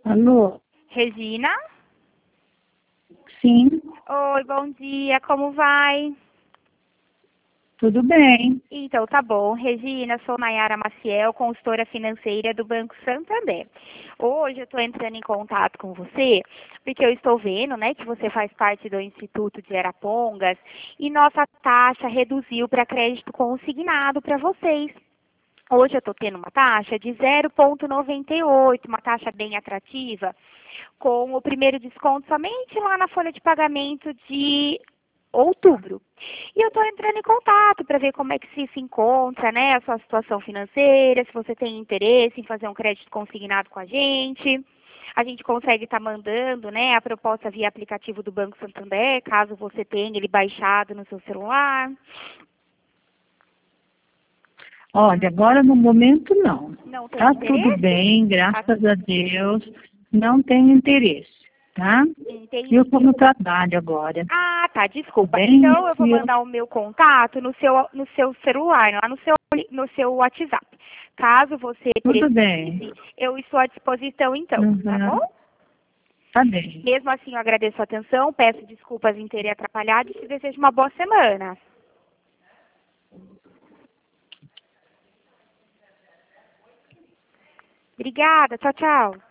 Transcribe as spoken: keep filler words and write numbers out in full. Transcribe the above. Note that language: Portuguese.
Alô? Regina? Sim, Oi, bom dia, como vai? tudo bem. Então, tá bom. Regina, sou Nayara Maciel, consultora financeira do Banco Santander. Hoje eu estou entrando em contato com você, porque eu estou vendo, né, que você faz parte do Instituto de Arapongas e nossa taxa reduziu para crédito consignado para vocês. Hoje eu estou tendo uma taxa de zero vírgula noventa e oito, uma taxa bem atrativa, com o primeiro desconto somente lá na folha de pagamento de outubro. E eu estou entrando em contato para ver como é que se, se encontra, né, a sua situação financeira, se você tem interesse em fazer um crédito consignado com a gente. A gente consegue estar mandando, né, a proposta via aplicativo do Banco Santander, caso você tenha ele baixado no seu celular. Olha, agora no momento não. Não tem Tá tudo interesse? bem, Tá, graças a Deus. Não tenho interesse, tá? Eu estou entendi. no trabalho agora. Ah, tá, Tá desculpa. bem? Então eu vou E eu- mandar o meu contato no seu, no seu celular, lá no seu, no seu WhatsApp. Caso você Tudo bem. precise, eu estou à disposição então, tá bom? Uhum. Tá bem. Mesmo assim, eu agradeço a atenção, peço desculpas em terem atrapalhado e te desejo uma boa semana. Obrigada, tchau, tchau.